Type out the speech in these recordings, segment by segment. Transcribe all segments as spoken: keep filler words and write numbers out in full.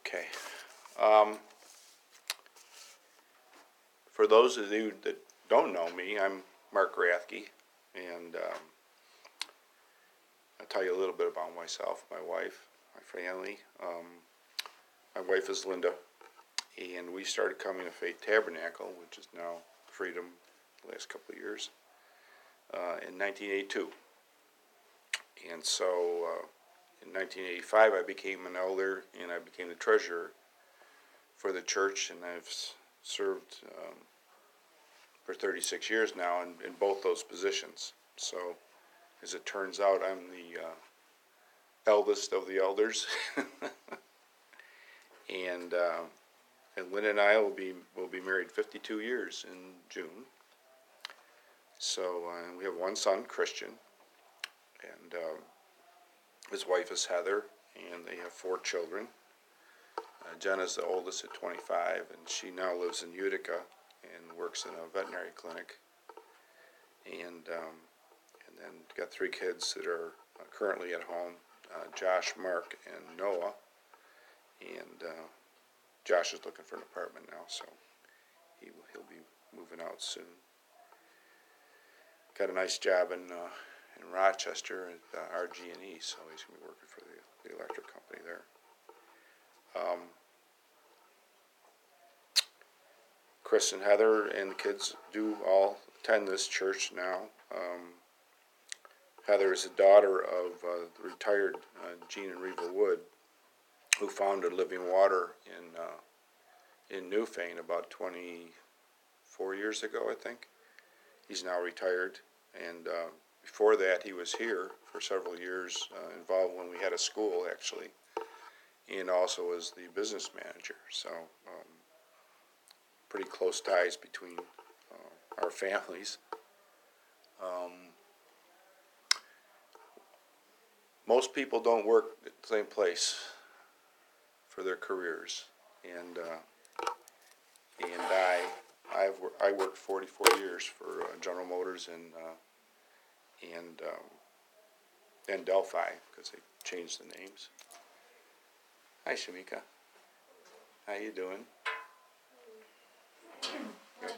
Okay. Um, for those of you that don't know me, I'm Mark Rathke, and um, I'll tell you a little bit about myself, my wife, my family. Um, my wife is Linda, and we started Coming to Faith Tabernacle, which is now Freedom, the last couple of years, uh, in nineteen eighty-two. And so uh, in nineteen eighty-five, I became an elder, and I became the treasurer for the church, and I've s- served um, for thirty-six years now in, in both those positions. So, as it turns out, I'm the uh, eldest of the elders, and uh, and Lynn and I will be will be married fifty-two years in June. So uh, we have one son, Christian, and uh, his wife is Heather, and they have four children. Uh, Jenna's the oldest at twenty-five, and she now lives in Utica and works in a veterinary clinic. And um, and then got three kids that are uh, currently at home: uh, Josh, Mark, and Noah. And uh, Josh is looking for an apartment now, so he he'll be moving out soon. Got a nice job in uh, in Rochester at uh, R G and E, so he's gonna be working for the, the electric company there. Um, Chris and Heather and the kids do all attend this church now. Um, Heather is the daughter of uh, the retired uh, Gene and Reva Wood, who founded Living Water in uh, in Newfane about twenty-four years ago, I think. He's now retired, and uh, before that, he was here for several years, uh, involved when we had a school actually, and also as the business manager. So. Um, pretty close ties between uh, our families. Um, most people don't work at the same place for their careers, and uh, and I I've I worked forty-four years for uh, General Motors and uh, and um, and Delphi because they changed the names. Hi, Shamika. How you doing? Good.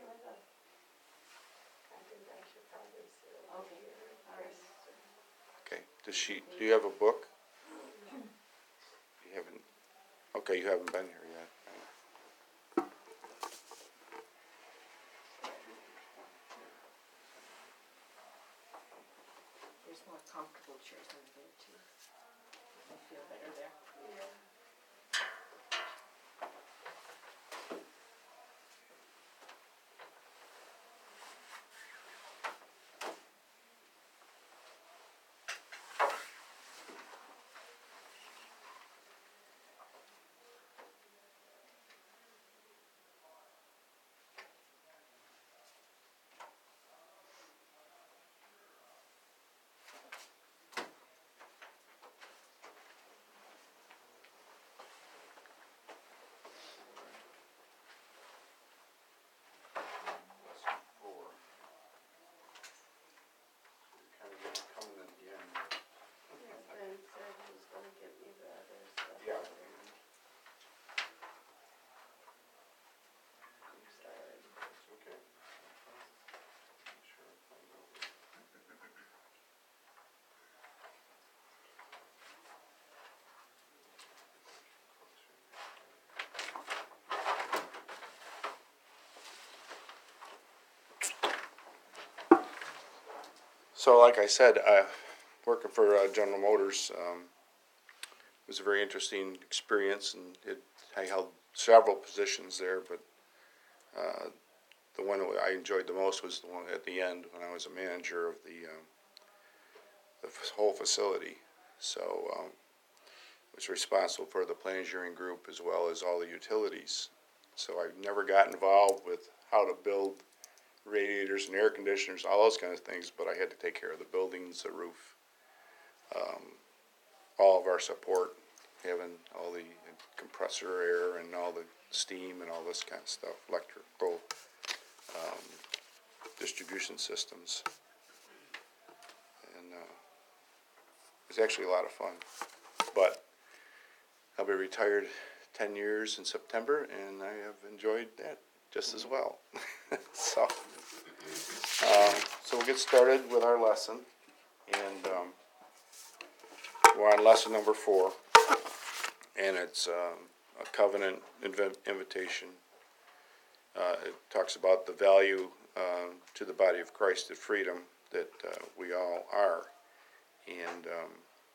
Okay. Does she? Do you have a book? You haven't. Okay, you haven't been here yet. There's more comfortable chairs than there too. I feel better there. Yeah. So, like I said, uh, working for uh, General Motors um, was a very interesting experience, and it, I held several positions there, but uh, the one that I enjoyed the most was the one at the end when I was a manager of the, um, the whole facility. So, um, I was responsible for the plant engineering group as well as all the utilities. So, I never got involved with how to build radiators and air conditioners, all those kinds of things, but I had to take care of the buildings, the roof, um, all of our support, having all the compressor air and all the steam and all this kind of stuff, electrical um, distribution systems. And uh, it was actually a lot of fun. But I'll be retired ten years in September, and I have enjoyed that just as well. so, uh, so we'll get started with our lesson, and um, we're on lesson number four, and it's um, a covenant inv- invitation. Uh, it talks about the value um, to the body of Christ, the freedom that uh, we all are, and um,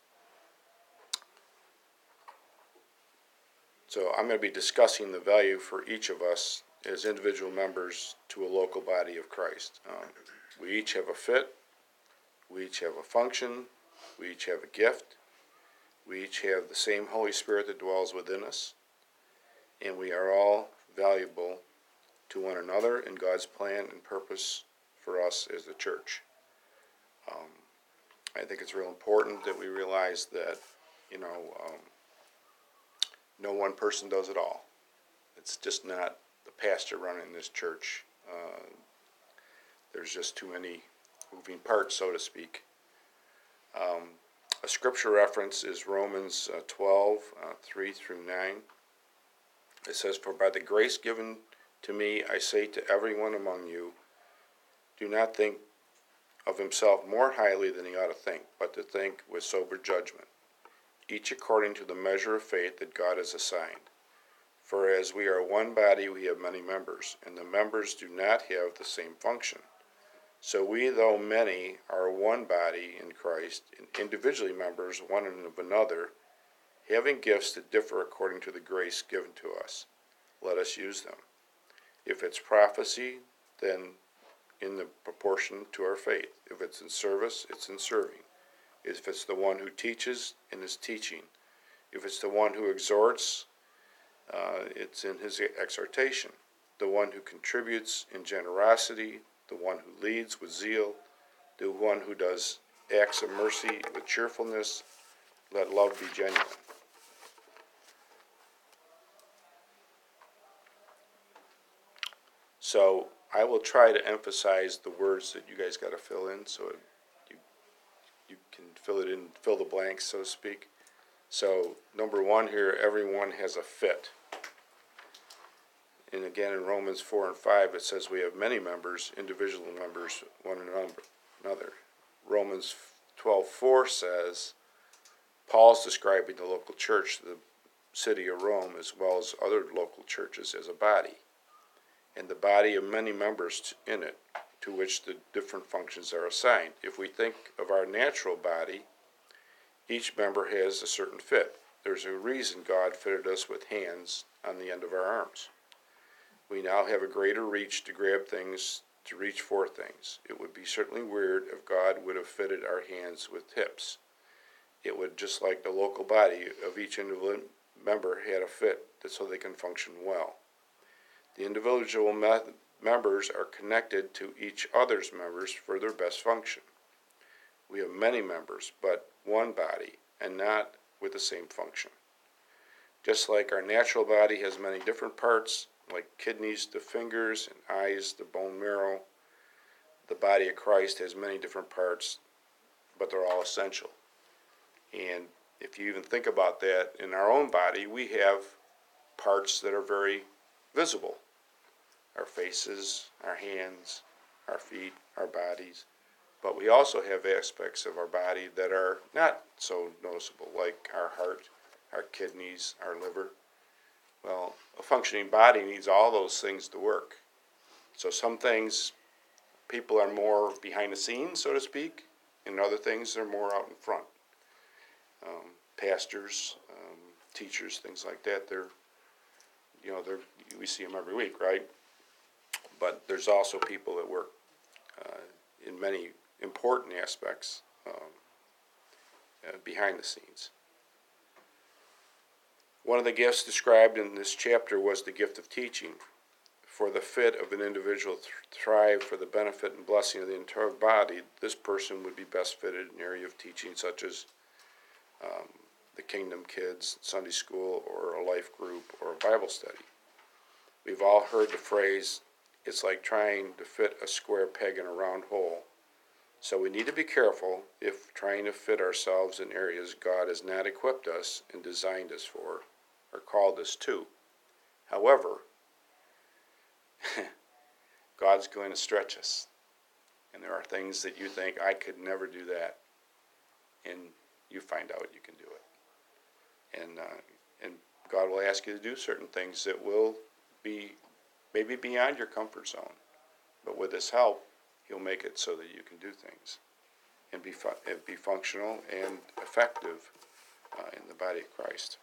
so I'm going to be discussing the value for each of us as individual members to a local body of Christ. Um, we each have a fit, we each have a function, we each have a gift, we each have the same Holy Spirit that dwells within us, and we are all valuable to one another in God's plan and purpose for us as the church. Um, I think it's real important that we realize that, you know, um, no one person does it all. It's just not the pastor running this church. Uh, there's just too many moving parts, so to speak. Um, a scripture reference is Romans uh, twelve, uh, three through nine. It says, "For by the grace given to me, I say to everyone among you, do not think of himself more highly than he ought to think, but to think with sober judgment, each according to the measure of faith that God has assigned. For as we are one body, we have many members, and the members do not have the same function. So we, though many, are one body in Christ, and individually members one of another, having gifts that differ according to the grace given to us. Let us use them. If it's prophecy, then in the proportion to our faith. If it's in service, it's in serving. If it's the one who teaches, in his teaching. If it's the one who exhorts, uh, it's in his exhortation. The one who contributes in generosity, the one who leads with zeal, the one who does acts of mercy with cheerfulness. Let love be genuine." So I will try to emphasize the words that you guys got to fill in, so it, you you can fill it in, fill the blanks, so to speak. So number one here, everyone has a fit. And again, in Romans four and five, it says we have many members, individual members, one another. Romans twelve four says, Paul's describing the local church, the city of Rome, as well as other local churches, as a body, and the body of many members in it, to which the different functions are assigned. If we think of our natural body, each member has a certain fit. There's a reason God fitted us with hands on the end of our arms. We now have a greater reach to grab things, to reach for things. It would be certainly weird if God would have fitted our hands with hips. It would, just like the local body of each individual member had a fit so they can function well. The individual me- members are connected to each other's members for their best function. We have many members, but one body, and not with the same function. Just like our natural body has many different parts, like kidneys, the fingers, and eyes, the bone marrow, the body of Christ has many different parts, but they're all essential. And if you even think about that, in our own body, we have parts that are very visible. Our faces, our hands, our feet, our bodies. But we also have aspects of our body that are not so noticeable, like our heart, our kidneys, our liver. Well, a functioning body needs all those things to work. So some things, people are more behind the scenes, so to speak, and other things are more out in front. Um, pastors, um, teachers, things like that, they're, you know, they're, we see them every week, right? But there's also people that work uh, in many important aspects um, uh, behind the scenes. One of the gifts described in this chapter was the gift of teaching. For the fit of an individual to thrive for the benefit and blessing of the entire body, this person would be best fitted in an area of teaching such as um, the Kingdom Kids, Sunday school, or a life group, or a Bible study. We've all heard the phrase, it's like trying to fit a square peg in a round hole. So we need to be careful if trying to fit ourselves in areas God has not equipped us and designed us for. are called this too. However, God's going to stretch us. And there are things that you think, I could never do that. And you find out you can do it. And, uh, and God will ask you to do certain things that will be maybe beyond your comfort zone. But with His help, He'll make it so that you can do things and be, fu- and be functional and effective uh, in the body of Christ.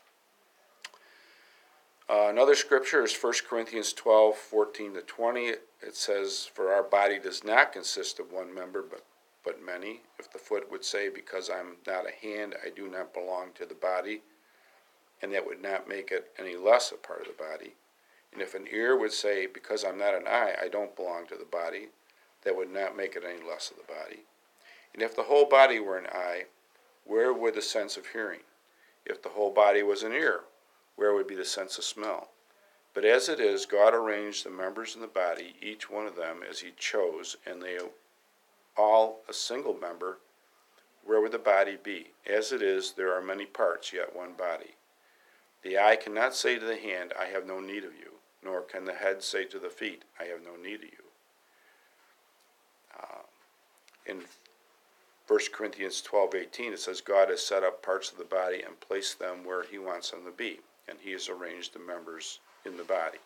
Uh, another scripture is First Corinthians twelve, fourteen to twenty. It says, "For our body does not consist of one member, but, but many. If the foot would say, because I'm not a hand, I do not belong to the body, and that would not make it any less a part of the body. And if an ear would say, because I'm not an eye, I don't belong to the body, that would not make it any less of the body. And if the whole body were an eye, where would the sense of hearing? If the whole body was an ear, where would be the sense of smell? But as it is, God arranged the members in the body, each one of them as He chose, and they all a single member. Where would the body be? As it is, there are many parts, yet one body. The eye cannot say to the hand, I have no need of you, nor can the head say to the feet, I have no need of you." Uh, in First Corinthians twelve, eighteen, it says, "God has set up parts of the body and placed them where He wants them to be, and He has arranged the members in the body."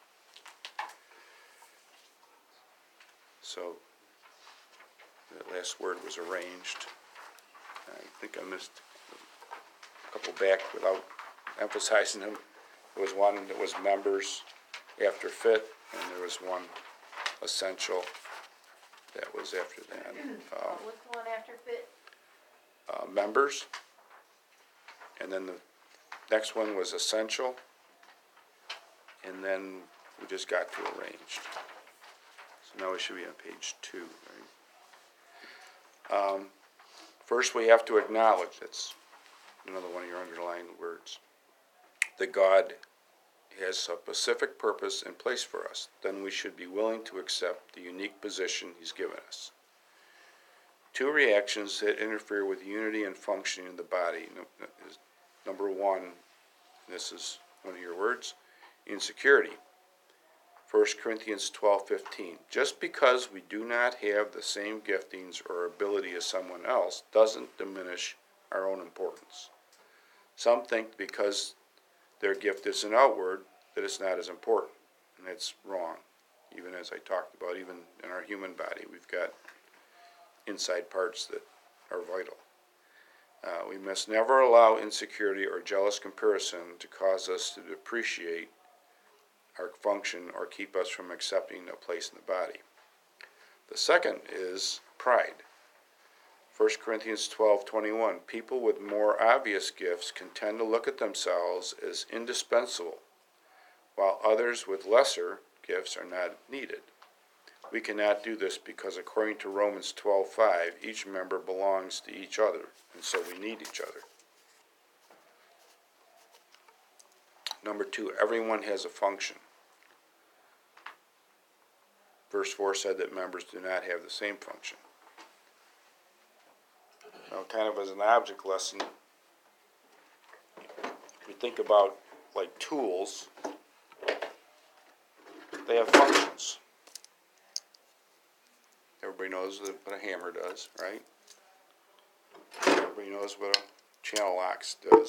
So, that last word was arranged. I think I missed a couple back without emphasizing them. There was one that was members after fit, and there was one essential that was after that. Um, What was the one after fit? uh, members, and then the next one was essential, and then we just got to arranged. So now we should be on page two, right? Um, first, we have to acknowledge, that's another one of your underlined words, that God has a specific purpose and place for us. Then we should be willing to accept the unique position He's given us. Two reactions that interfere with unity and functioning in the body. Number one, this is one of your words, insecurity. First Corinthians twelve, fifteen. Just because we do not have the same giftings or ability as someone else doesn't diminish our own importance. Some think because their gift isn't outward that it's not as important, and that's wrong. Even as I talked about, even in our human body, we've got inside parts that are vital. Uh, we must never allow insecurity or jealous comparison to cause us to depreciate our function or keep us from accepting a place in the body. The second is pride. First Corinthians twelve, twenty-one. People with more obvious gifts can tend to look at themselves as indispensable, while others with lesser gifts are not needed. We cannot do this because according to Romans twelve, five, each member belongs to each other, and so we need each other. Number two, everyone has a function. Verse four said that members do not have the same function. Now, kind of as an object lesson, if we think about like tools, they have functions. Everybody knows what a hammer does, right? Everybody knows what a channel locks does.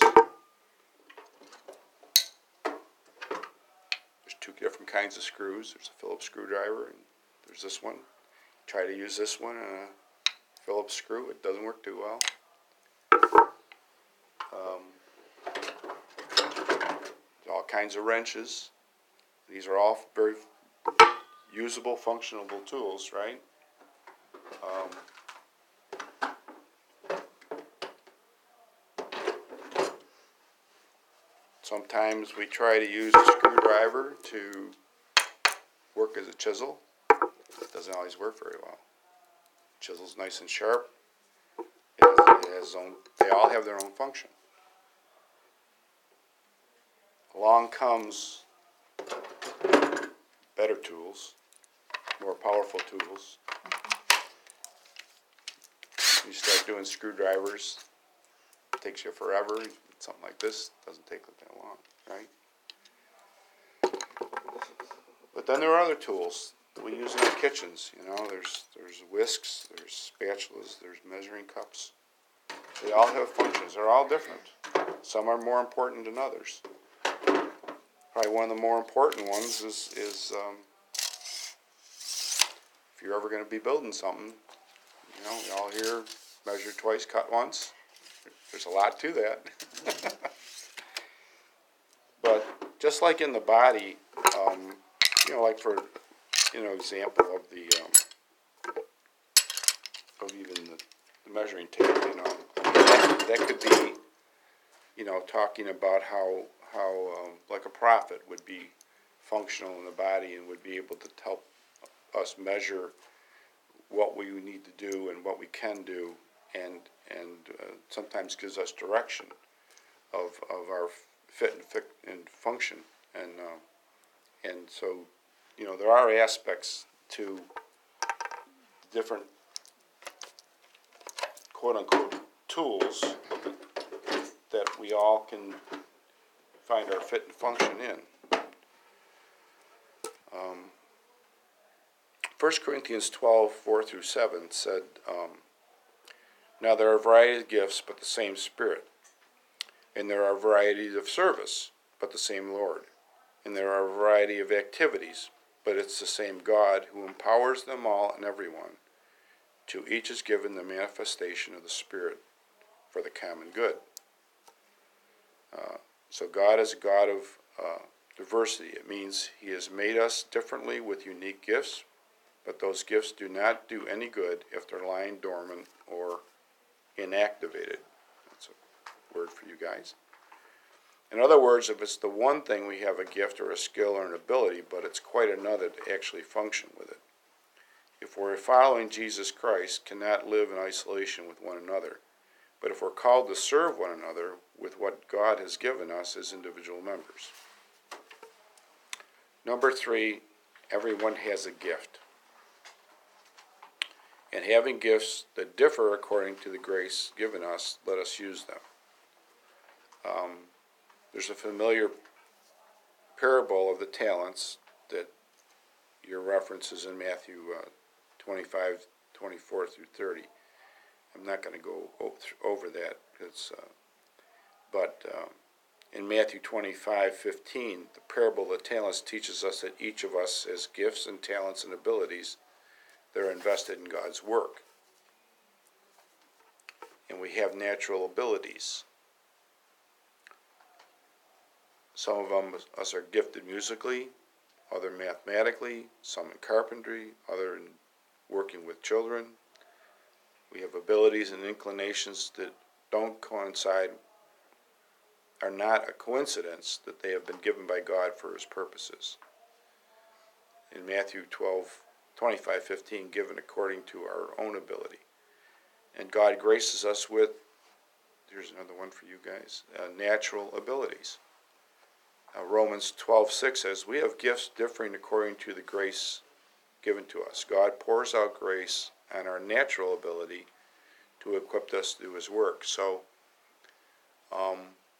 There's two different kinds of screws. There's a Phillips screwdriver, and there's this one. Try to use this one on a Phillips screw. It doesn't work too well. Um, all kinds of wrenches. These are all very usable, functional tools, right? Um, sometimes we try to use a screwdriver to work as a chisel. It doesn't always work very well. Chisel's nice and sharp. It has, it has own, they all have their own function. Along comes better tools, more powerful tools. You start doing screwdrivers, it takes you forever. something like this doesn't take that long, right? But then there are other tools that we use in our kitchens, you know, there's, there's whisks, there's spatulas, there's measuring cups. They all have functions, they're all different. Some are more important than others. Probably one of the more important ones is, is um, if you're ever going to be building something, you know, we all hear measure twice, cut once. There's a lot to that. But just like in the body, um, you know, like for, you know, example of the, um, of even the, the measuring tape, you know, that, that could be, you know, talking about how, how um, like a prophet would be functional in the body and would be able to help us measure what we need to do and what we can do, and and uh, sometimes gives us direction of of our fit and, fit and function, and uh, and so, you know, there are aspects to different quote unquote tools that we all can find our fit and function in. Um, First Corinthians twelve, four through seven said, um, now there are varieties of gifts, but the same Spirit. And there are varieties of service, but the same Lord. And there are a variety of activities, but it's the same God who empowers them all and everyone. To each is given the manifestation of the Spirit for the common good. Uh, so God is a God of uh, diversity. It means He has made us differently with unique gifts, but those gifts do not do any good if they're lying dormant or inactivated. That's a word for you guys. In other words, if it's the one thing we have a gift or a skill or an ability, but it's quite another to actually function with it. If we're following Jesus Christ, cannot live in isolation with one another. But if we're called to serve one another with what God has given us as individual members. Number three, everyone has a gift. And having gifts that differ according to the grace given us, let us use them. Um, there's a familiar parable of the talents that your reference is in Matthew uh, twenty-five, twenty-four through thirty. I'm not going to go over that, it's, uh, but uh, in Matthew twenty-five, fifteen, the parable of the talents teaches us that each of us has gifts and talents and abilities that are invested in God's work. And we have natural abilities. Some of them, us are gifted musically, other mathematically, some in carpentry, other in working with children. We have abilities and inclinations that don't coincide, are not a coincidence, that they have been given by God for His purposes. In Matthew twelve, twenty-five, fifteen, given according to our own ability. And God graces us with, here's another one for you guys, uh, natural abilities. Uh, Romans twelve, six says, we have gifts differing according to the grace given to us. God pours out grace on our natural ability to equip us to do His work. So, um,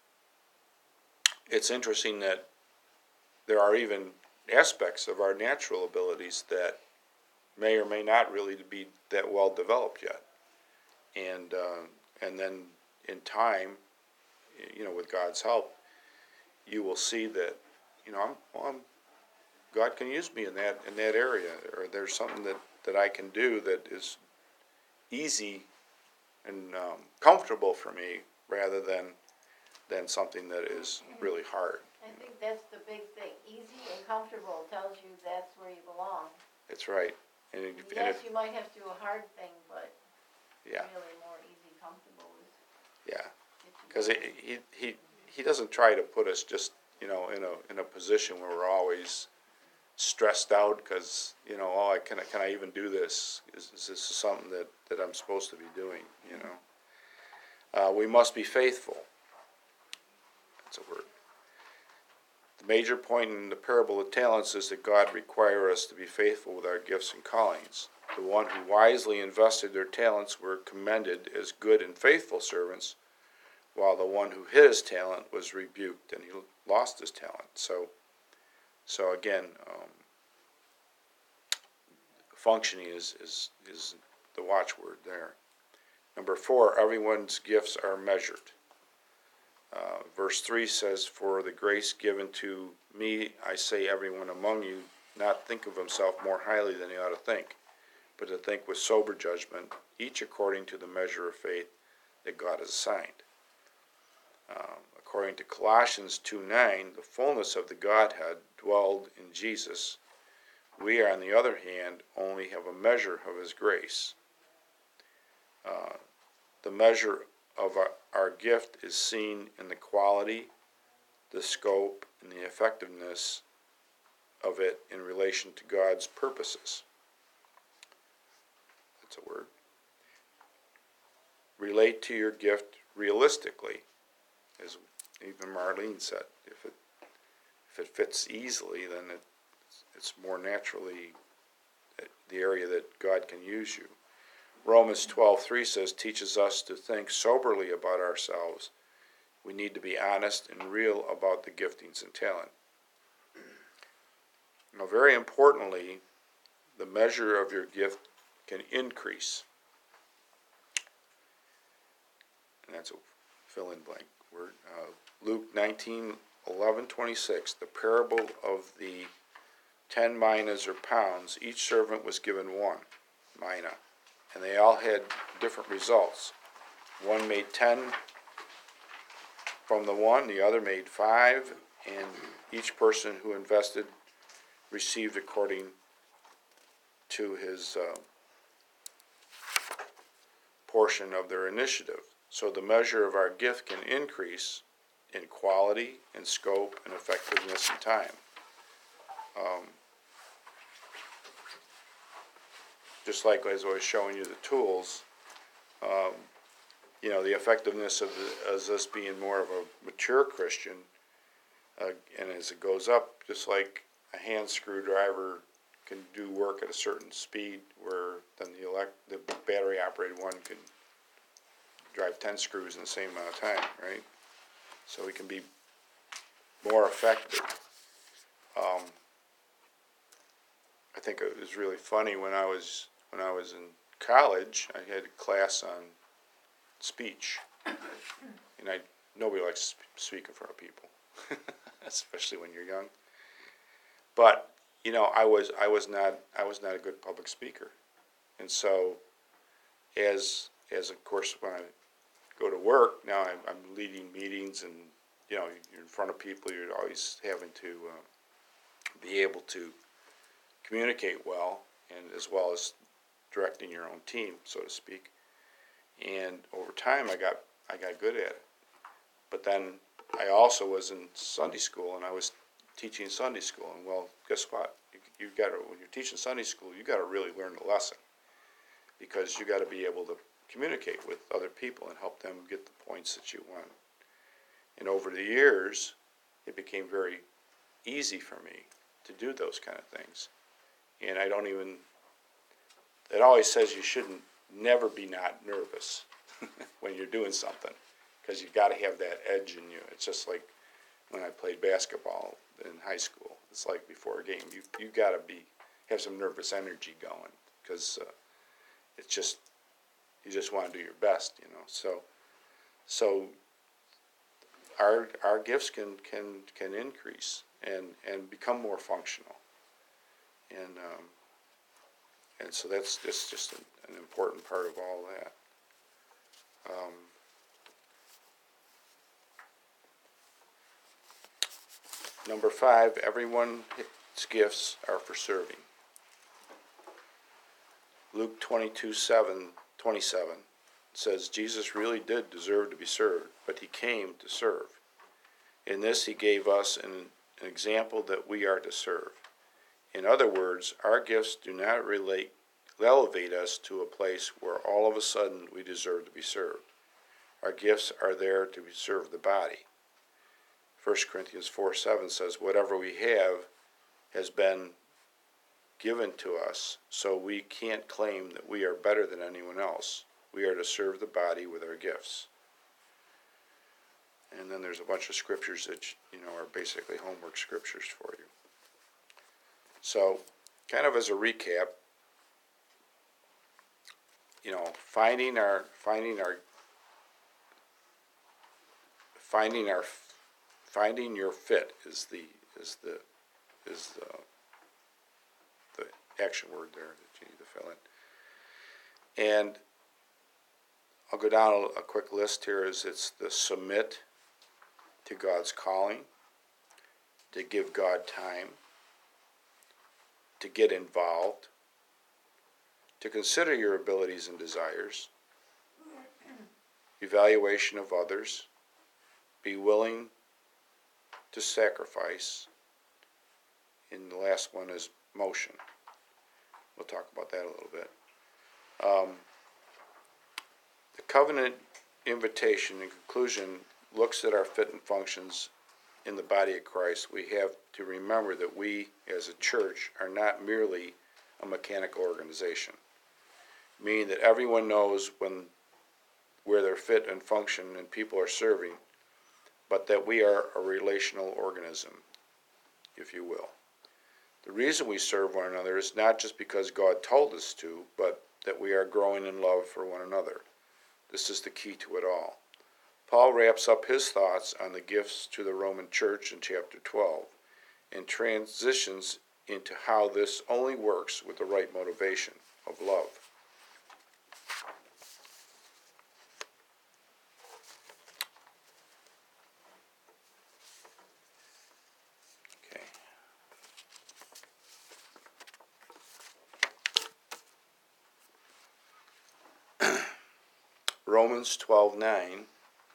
it's interesting that there are even aspects of our natural abilities that may or may not really be that well developed yet. And uh, and then in time, you know, with God's help, you will see that, you know, I'm, well, I'm, God can use me in that in that area, or there's something that, that I can do that is easy and um, comfortable for me, rather than than something that is really hard. I think that's the big thing. Easy and comfortable tells you that's where you belong. That's right. And, it, Yes, and it, you might have to do a hard thing, but yeah, really more easy, comfortable is. yeah, because he he he doesn't try to put us just, you know, in a in a position where we're always stressed out because, you know, oh, I can can I even do this? Is, is this something that, that I'm supposed to be doing? You know, uh, we must be faithful. That's a word. The major point in the parable of talents is that God requires us to be faithful with our gifts and callings. The one who wisely invested their talents were commended as good and faithful servants, while the one who hid his talent was rebuked and he lost his talent. So, so again, um, functioning is, is, is the watchword there. Number four, everyone's gifts are measured. Uh, verse three says, "For the grace given to me, I say everyone among you, not think of himself more highly than he ought to think, but to think with sober judgment, each according to the measure of faith that God has assigned." Um, according to Colossians two nine, the fullness of the Godhead dwelled in Jesus. We, on the other hand, only have a measure of his grace. Uh, the measure of our, our gift is seen in the quality, the scope, and the effectiveness of it in relation to God's purposes. That's a word. Relate to your gift realistically, as even Marlene said. If it if it fits easily, then it, it's more naturally the area that God can use you. Romans twelve three says, teaches us to think soberly about ourselves. We need to be honest and real about the giftings and talent. Now, very importantly, the measure of your gift can increase. And that's a fill-in-blank word. Uh, Luke nineteen eleven twenty-six, the parable of the ten minas or pounds. Each servant was given one mina, and they all had different results. One made ten from the one, the other made five, and each person who invested received according to his uh, portion of their initiative. So the measure of our gift can increase in quality, in scope, and effectiveness and time. Um, just like as I was showing you the tools, um, you know, the effectiveness of, the, as us being more of a mature Christian, uh, and as it goes up, just like a hand screwdriver can do work at a certain speed, where then the elect the battery operated one can drive ten screws in the same amount of time, right? So we can be more effective. Um, I think it was really funny when I was when I was in college. I had a class on speech, and I nobody likes to speak in front of people, especially when you're young. But you know, I was I was not I was not a good public speaker, and so as as of course when I go to work now, I'm, I'm leading meetings, and you know, you're in front of people. You're always having to uh, be able to communicate well, and as well as directing your own team, so to speak. And over time, I got I got good at it. But then I also was in Sunday school, and I was teaching Sunday school. And well, guess what? You you got to when you're teaching Sunday school, you got to really learn the lesson, because you got to be able to communicate with other people and help them get the points that you want. And over the years, it became very easy for me to do those kind of things. And I don't even, it always says you shouldn't never be not nervous when you're doing something, because you've got to have that edge in you. It's just like when I played basketball in high school. It's like before a game, you you got to be have some nervous energy going, because uh, it's just, you just want to do your best, you know. So, so our our gifts can can can increase and and become more functional, and um, and so that's that's just an, an important part of all that. Um, number five, everyone's gifts are for serving. Luke twenty-two seven. twenty-seven says, Jesus really did deserve to be served, but he came to serve. In this he gave us an, an example that we are to serve. In other words, our gifts do not relate, elevate us to a place where all of a sudden we deserve to be served. Our gifts are there to serve the body. First Corinthians four seven says, whatever we have has been given to us, so we can't claim that we are better than anyone else. We are to serve the body with our gifts. And then there's a bunch of scriptures that, you know, are basically homework scriptures for you. So, kind of as a recap, you know, finding our, finding our, finding our, finding your fit is the, is the, is the, the action word there that you need to fill in. And I'll go down a, a quick list here. Is it's the submit to God's calling, to give God time, to get involved, to consider your abilities and desires, evaluation of others, be willing to sacrifice, and the last one is motion. We'll talk about that a little bit. Um, the covenant invitation in conclusion looks at our fit and functions in the body of Christ. We have to remember that we as a church are not merely a mechanical organization, meaning that everyone knows when where they're fit and function and people are serving, but that we are a relational organism, if you will. The reason we serve one another is not just because God told us to, but that we are growing in love for one another. This is the key to it all. Paul wraps up his thoughts on the gifts to the Roman church in chapter twelve and transitions into how this only works with the right motivation of love. Okay. Romans twelve nine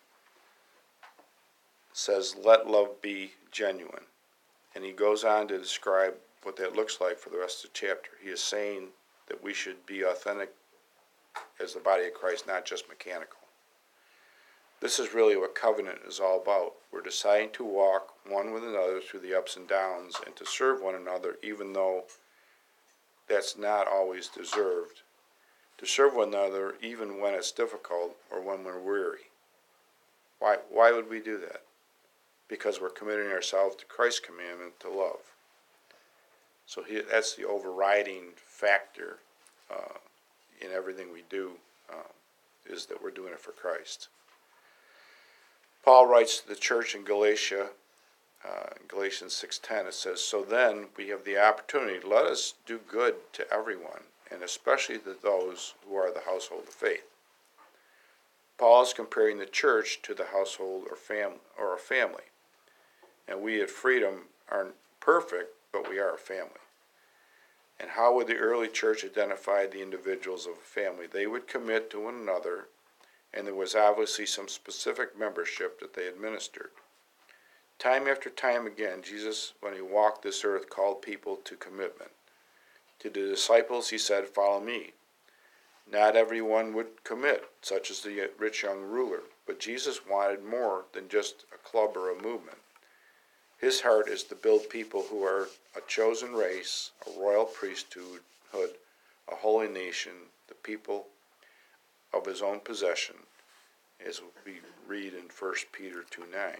says, let love be genuine. And he goes on to describe what that looks like for the rest of the chapter. He is saying that we should be authentic as the body of Christ, not just mechanical. This is really what covenant is all about. We're deciding to walk one with another through the ups and downs and to serve one another even though that's not always deserved. To serve one another even when it's difficult or when we're weary. Why, why would we do that? Because we're committing ourselves to Christ's commandment to love. So he, that's the overriding factor uh, in everything we do, uh, is that we're doing it for Christ. Paul writes to the church in Galatia, uh, in Galatians six ten, it says, so then we have the opportunity, let us do good to everyone, and especially to those who are the household of faith. Paul is comparing the church to the household or family, or a family. And we at Freedom aren't perfect, but we are a family. And how would the early church identify the individuals of a family? They would commit to one another, and there was obviously some specific membership that they administered. Time after time again, Jesus, when he walked this earth, called people to commitment. To the disciples, he said, follow me. Not everyone would commit, such as the rich young ruler, but Jesus wanted more than just a club or a movement. His heart is to build people who are a chosen race, a royal priesthood, a holy nation, the people of his own possession, as we read in First Peter two nine.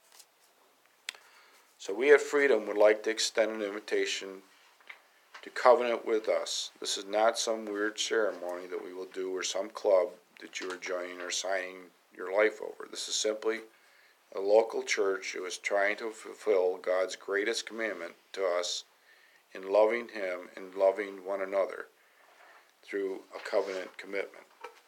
So we at Freedom would like to extend an invitation to covenant with us. This is not some weird ceremony that we will do or some club that you are joining or signing your life over. This is simply a local church who is trying to fulfill God's greatest commandment to us in loving him and loving one another through a covenant commitment.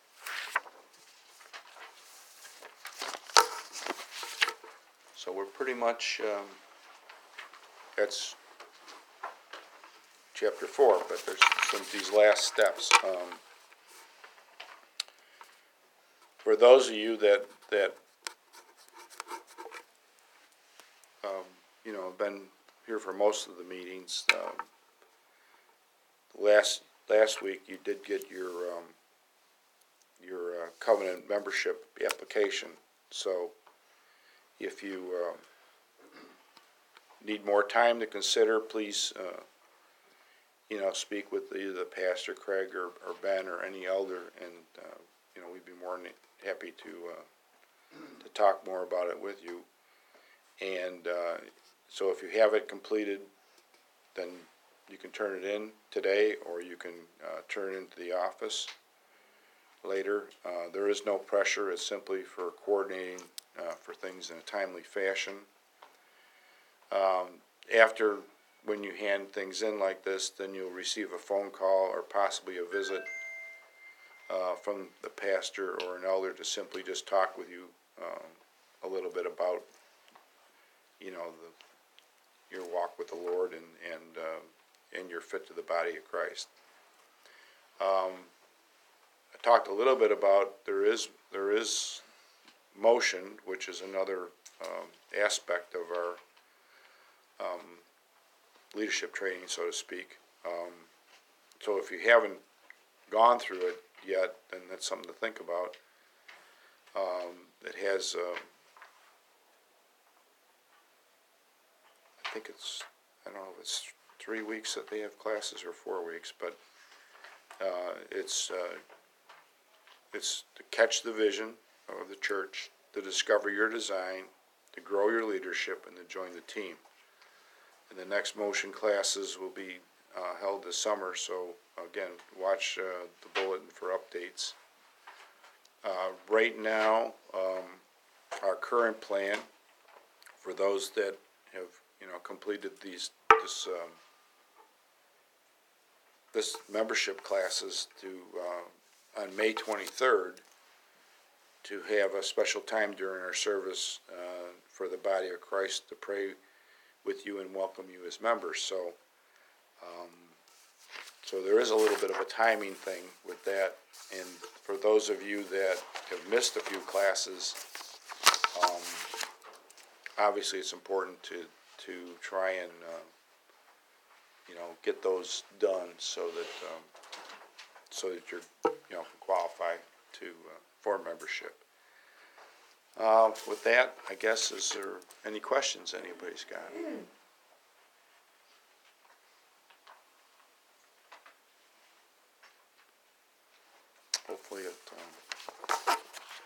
So we're pretty much, um, that's chapter four, but there's some of these last steps. Um, for those of you that, that um, you know, have been here for most of the meetings, um, last last week you did get your um, your uh, covenant membership application. So if you uh, need more time to consider, please uh, you know, speak with either the pastor, Craig, or, or Ben, or any elder, and uh, you know, we'd be more than happy to uh, to talk more about it with you. And uh, so if you have it completed, then you can turn it in today, or you can uh, turn it into the office later. Uh, there is no pressure. It's simply for coordinating uh, for things in a timely fashion. Um, after, when you hand things in like this, then you'll receive a phone call or possibly a visit uh, from the pastor or an elder to simply just talk with you um, a little bit about, you know, the, your walk with the Lord and and uh, and your fit to the body of Christ. Um, I talked a little bit about there is there is motion, which is another um, aspect of our um, leadership training, so to speak. Um, so if you haven't gone through it yet, then that's something to think about. Um, it has, uh, I think it's, I don't know if it's three weeks that they have classes or four weeks, but uh, it's uh, it's to catch the vision of the church, to discover your design, to grow your leadership, and to join the team. And the next motion classes will be uh, held this summer, so again, watch uh, the bulletin for updates. Uh, right now, um, our current plan for those that have, you know, completed these this um, this membership classes to uh, on May twenty-third to have a special time during our service uh, for the body of Christ to pray with you and welcome you as members. So, um, so there is a little bit of a timing thing with that. And for those of you that have missed a few classes, um, obviously it's important to to try and uh, you know get those done so that um, so that you're you know qualified to uh, for membership. Uh, with that, I guess, is there any questions anybody's got? Hopefully it, um,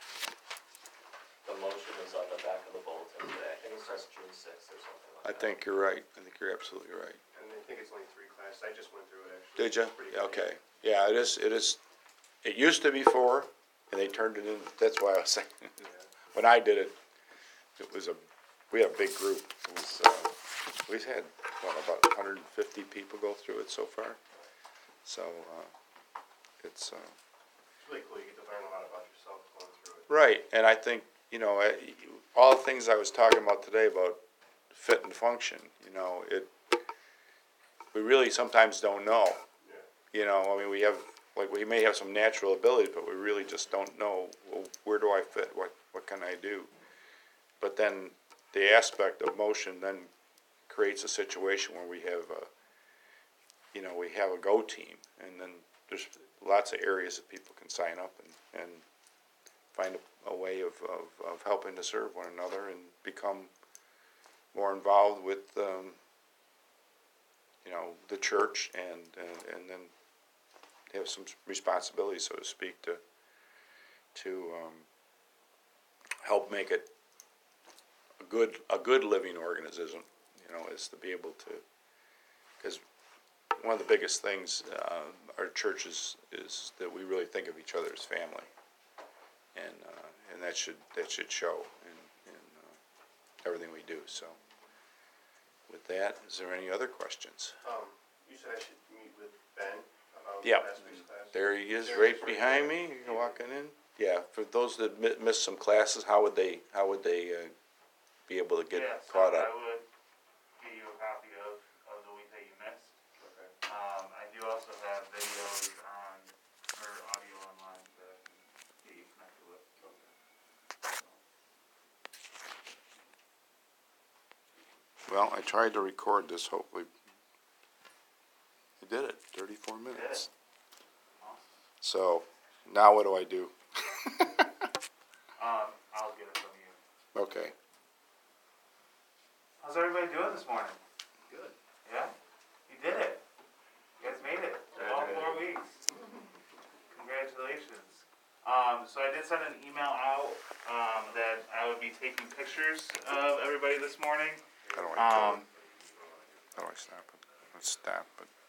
The motion is on the back of the bulletin today. I think it starts June sixth or something I like that. think you're right. I think you're absolutely right. And I think it's only three classes, I just went through it actually. Did you? It's pretty Yeah, good. okay. Yeah, it is, it is, it used to be four, and they turned it in, that's why I was saying, when I did it, it was a, we had a big group. It was, uh, we've had, what, about one hundred fifty people go through it so far. So, uh, it's, uh, It's really cool, you get to learn a lot about yourself going through it. right, and I think, you know, eh, all the things I was talking about today about fit and function, you know, it, we really sometimes don't know. Yeah. You know, I mean, we have, like, we may have some natural abilities, but we really just don't know, well, where do I fit? What, what can I do? But then the aspect of motion then creates a situation where we have a, you know, we have a go team, and then there's lots of areas that people can sign up and, and find a, a way of, of, of helping to serve one another and become more involved with, um, you know, the church and, and, and then have some responsibility, so to speak, to, to, um, help make it a good, a good living organism, you know, is to be able to, because one of the biggest things, uh, our church is, is that we really think of each other as family. And, uh, and that should, that should show in, in, uh, everything we do, so. With that, is there any other questions? Um, you said I should meet with Ben about Yeah. last week's class? There he is, There right he is, right behind there. me, you're walking in. Yeah, for those that mi- missed some classes, how would they, how would they, uh, be able to get Yeah, so caught I up? would give you a copy of, of the week that you missed. Okay. Um, I do also have videos on, or audio online that I can get you connected with. Well, I tried to record this, hopefully. I did it, thirty-four minutes. Awesome. So, now what do I do? Um, I'll get it from you. Okay. How's everybody doing this morning? Good. Yeah? You did it. You guys made it. All four weeks. Congratulations. Um, so I did send an email out, um, that I would be taking pictures of everybody this morning. How do I tell Um, it? How do I snap it? Let's snap it.